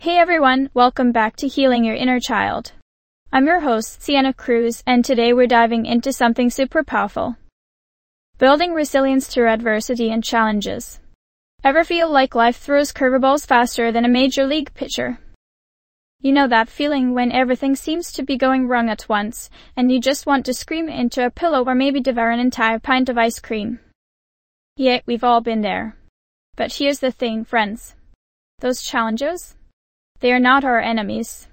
Hey everyone, welcome back to Healing Your Inner Child. I'm your host, Sienna Cruz, and today we're diving into something super powerful. Building resilience through adversity and challenges. Ever feel like life throws curveballs faster than a major league pitcher? You know that feeling when everything seems to be going wrong at once, and you just want to scream into a pillow or maybe devour an entire pint of ice cream. Yeah, we've all been there. But here's the thing, friends. Those challenges? They are not our enemies.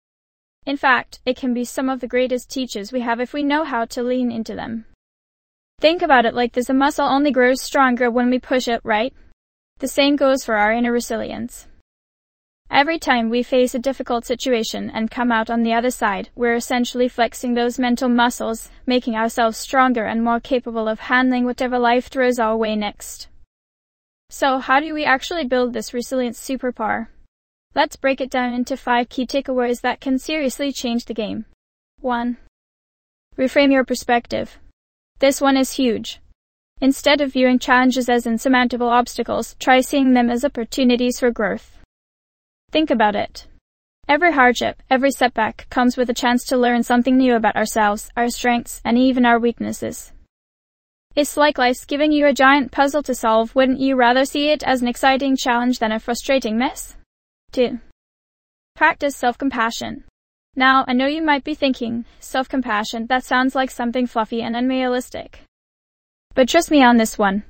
In fact, it can be some of the greatest teachers we have if we know how to lean into them. Think about it like this: a muscle only grows stronger when we push it, right? The same goes for our inner resilience. Every time we face a difficult situation and come out on the other side, we're essentially flexing those mental muscles, making ourselves stronger and more capable of handling whatever life throws our way next. So, how do we actually build this resilience superpower? Let's break it down into 5 key takeaways that can seriously change the game. 1. Reframe your perspective. This one is huge. Instead of viewing challenges as insurmountable obstacles, try seeing them as opportunities for growth. Think about it. Every hardship, every setback comes with a chance to learn something new about ourselves, our strengths, and even our weaknesses. It's like life's giving you a giant puzzle to solve. Wouldn't you rather see it as an exciting challenge than a frustrating mess? 2. Practice self-compassion. Now, I know you might be thinking, self-compassion, that sounds like something fluffy and unrealistic. But trust me on this one.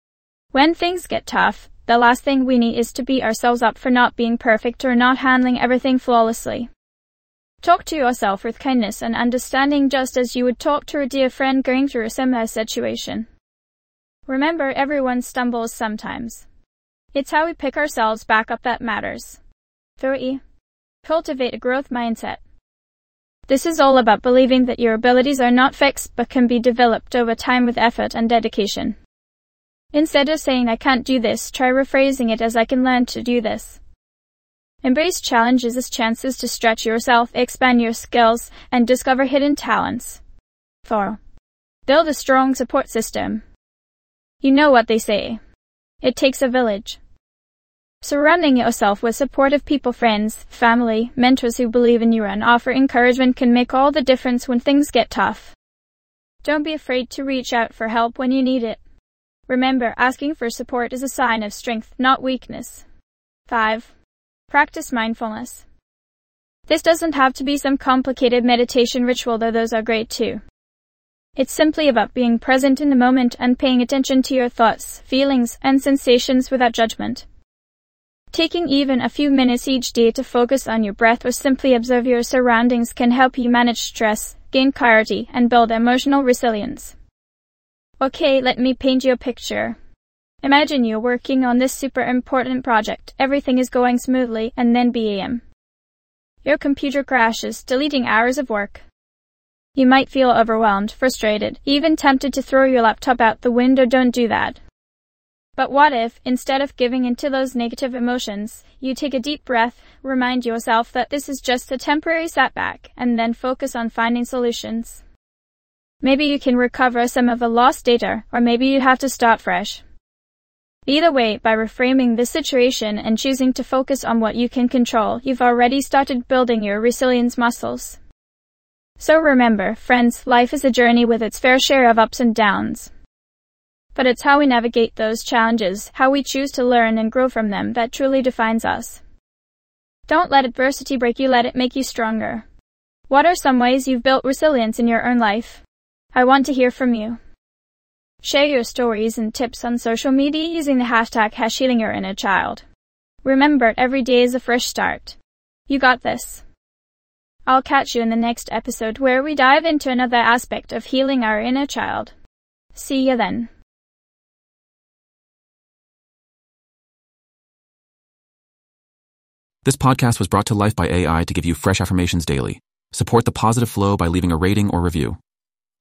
When things get tough, the last thing we need is to beat ourselves up for not being perfect or not handling everything flawlessly. Talk to yourself with kindness and understanding, just as you would talk to a dear friend going through a similar situation. Remember, everyone stumbles sometimes. It's how we pick ourselves back up that matters. 3. Cultivate a growth mindset. This is all about believing that your abilities are not fixed but can be developed over time with effort and dedication. Instead of saying I can't do this, try rephrasing it as I can learn to do this. Embrace challenges as chances to stretch yourself, expand your skills, and discover hidden talents. 4. Build a strong support system. You know what they say. It takes a village. Surrounding yourself with supportive people, friends, family, mentors who believe in you and offer encouragement can make all the difference when things get tough. Don't be afraid to reach out for help when you need it. Remember, asking for support is a sign of strength, not weakness. 5. Practice mindfulness. This doesn't have to be some complicated meditation ritual, though those are great too. It's simply about being present in the moment and paying attention to your thoughts, feelings, and sensations without judgment. Taking even a few minutes each day to focus on your breath or simply observe your surroundings can help you manage stress, gain clarity, and build emotional resilience. Okay, let me paint you a picture. Imagine you're working on this super important project, everything is going smoothly, and then bam. Your computer crashes, deleting hours of work. You might feel overwhelmed, frustrated, even tempted to throw your laptop out the window. Don't do that. But what if, instead of giving into those negative emotions, you take a deep breath, remind yourself that this is just a temporary setback, and then focus on finding solutions? Maybe you can recover some of the lost data, or maybe you have to start fresh. Either way, by reframing the situation and choosing to focus on what you can control, you've already started building your resilience muscles. So remember, friends, life is a journey with its fair share of ups and downs. But it's how we navigate those challenges, how we choose to learn and grow from them, that truly defines us. Don't let adversity break you, let it make you stronger. What are some ways you've built resilience in your own life? I want to hear from you. Share your stories and tips on social media using the hashtag #HealingYourInnerChild. Remember, every day is a fresh start. You got this. I'll catch you in the next episode where we dive into another aspect of healing our inner child. See you then. This podcast was brought to life by AI to give you fresh affirmations daily. Support the positive flow by leaving a rating or review.